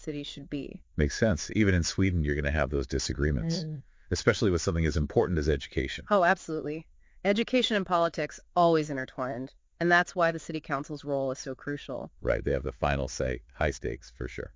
city should be. Makes sense. Even in Sweden, you're going to have those disagreements, especially with something as important as education. Oh, absolutely. Education and politics always intertwined, and that's why the city council's role is so crucial. Right. They have the final say. High stakes, for sure.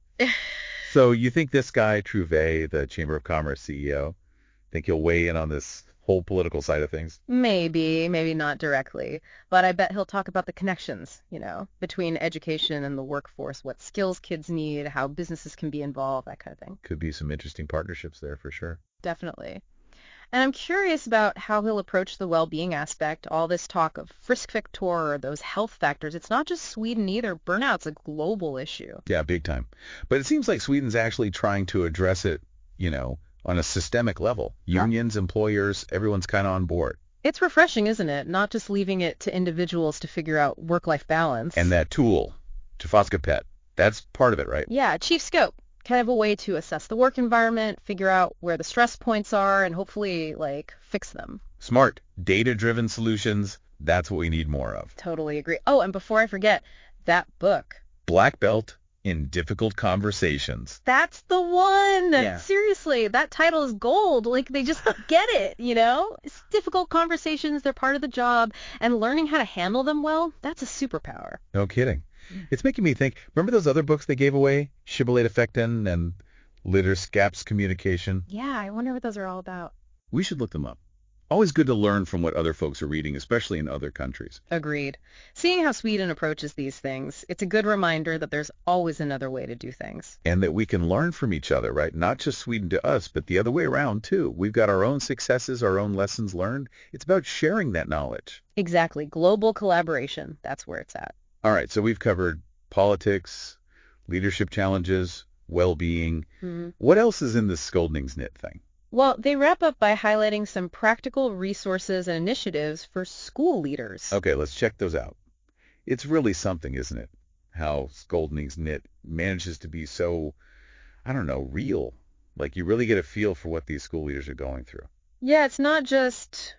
So you think this guy, Trouvé, the Chamber of Commerce CEO, think he'll weigh in on this whole political side of things? Maybe not directly, but I bet he'll talk about the connections, between education and the workforce, what skills kids need, how businesses can be involved, that kind of thing. Could be some interesting partnerships there for sure. Definitely. And I'm curious about how he'll approach the well-being aspect, all this talk of Friskfaktor, those health factors. It's not just Sweden either. Burnout's a global issue. Yeah, big time. But it seems like Sweden's actually trying to address it, on a systemic level. Unions, employers, everyone's kind of on board. It's refreshing, isn't it? Not just leaving it to individuals to figure out work-life balance. And that tool, Chifovskopet, that's part of it, right? Yeah, Chief Scope. Kind of a way to assess the work environment, figure out where the stress points are, and hopefully, fix them. Smart, data-driven solutions, that's what we need more of. Totally agree. Oh, and before I forget, that book. Black Belt in Difficult Conversations. That's the one! Yeah. Seriously, that title is gold. They just get it, It's difficult conversations, they're part of the job, and learning how to handle them well, that's a superpower. No kidding. It's making me think, remember those other books they gave away? Shibboleth Effecten and Liderskaps Communication? Yeah, I wonder what those are all about. We should look them up. Always good to learn from what other folks are reading, especially in other countries. Agreed. Seeing how Sweden approaches these things, it's a good reminder that there's always another way to do things. And that we can learn from each other, right? Not just Sweden to us, but the other way around, too. We've got our own successes, our own lessons learned. It's about sharing that knowledge. Exactly. Global collaboration. That's where it's at. All right, so we've covered politics, leadership challenges, well-being. Mm-hmm. What else is in this Skoldningsnit thing? Well, they wrap up by highlighting some practical resources and initiatives for school leaders. Okay, let's check those out. It's really something, isn't it? How Skoldningsnit manages to be so, real. Like you really get a feel for what these school leaders are going through. Yeah, it's not just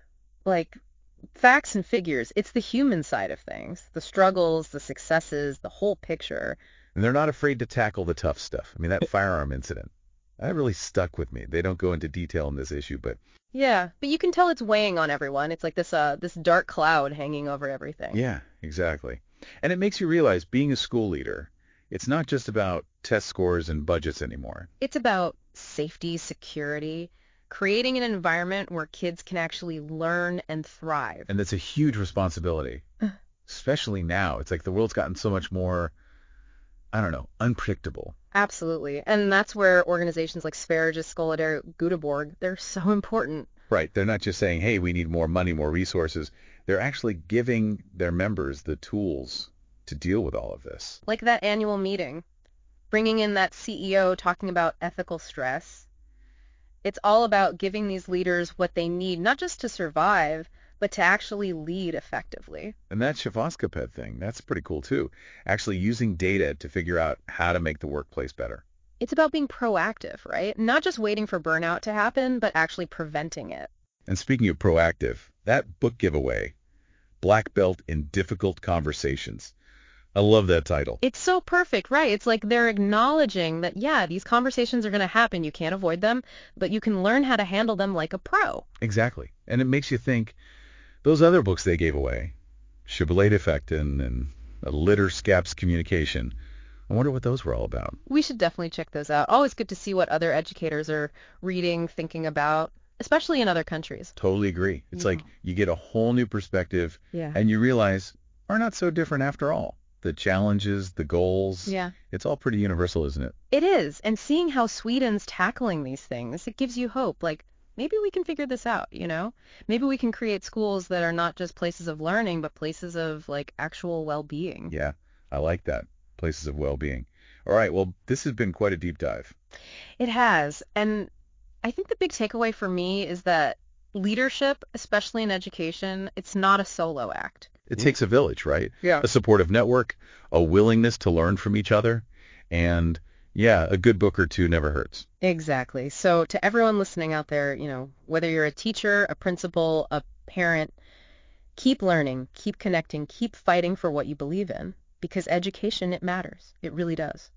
facts and figures. It's the human side of things, the struggles, the successes, the whole picture. And they're not afraid to tackle the tough stuff. I mean, that firearm incident, that really stuck with me. They don't go into detail in this issue, but... Yeah, but you can tell it's weighing on everyone. It's like this dark cloud hanging over everything. Yeah, exactly. And it makes you realize being a school leader, it's not just about test scores and budgets anymore. It's about safety, security, creating an environment where kids can actually learn and thrive. And that's a huge responsibility, especially now. It's like the world's gotten so much more, unpredictable. Absolutely. And that's where organizations like Sveriges Skolade Göteborg, they're so important. Right. They're not just saying, hey, we need more money, more resources. They're actually giving their members the tools to deal with all of this. Like that annual meeting, bringing in that CEO talking about ethical stress. It's all about giving these leaders what they need, not just to survive, but to actually lead effectively. And that Chifovskopet thing, that's pretty cool too. Actually using data to figure out how to make the workplace better. It's about being proactive, right? Not just waiting for burnout to happen, but actually preventing it. And speaking of proactive, that book giveaway, Black Belt in Difficult Conversations. I love that title. It's so perfect, right? It's like they're acknowledging that, yeah, these conversations are going to happen. You can't avoid them, but you can learn how to handle them like a pro. Exactly. And it makes you think, those other books they gave away, Shibboleth Effecten and Liderskaps Communication, I wonder what those were all about. We should definitely check those out. Always good to see what other educators are reading, thinking about, especially in other countries. Totally agree. It's like you get a whole new perspective, Yeah. and you realize we're not so different after all. The challenges, the goals, Yeah. It's all pretty universal, isn't it? It is. And seeing how Sweden's tackling these things, it gives you hope. Maybe we can figure this out, Maybe we can create schools that are not just places of learning, but places of, actual well-being. Yeah, I like that. Places of well-being. All right, well, this has been quite a deep dive. It has. And I think the big takeaway for me is that leadership, especially in education, it's not a solo act. It takes a village, right? Yeah. A supportive network, a willingness to learn from each other, and yeah, a good book or two never hurts. Exactly. So to everyone listening out there, whether you're a teacher, a principal, a parent, keep learning, keep connecting, keep fighting for what you believe in, because education, it matters. It really does.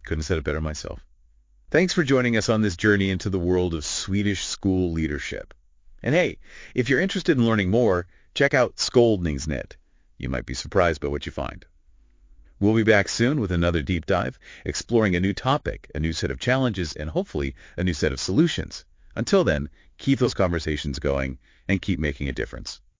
Couldn't have said it better myself. Thanks for joining us on this journey into the world of Swedish school leadership. And hey, if you're interested in learning more, check out Scoldningsnit. You might be surprised by what you find. We'll be back soon with another deep dive, exploring a new topic, a new set of challenges, and hopefully a new set of solutions. Until then, keep those conversations going and keep making a difference.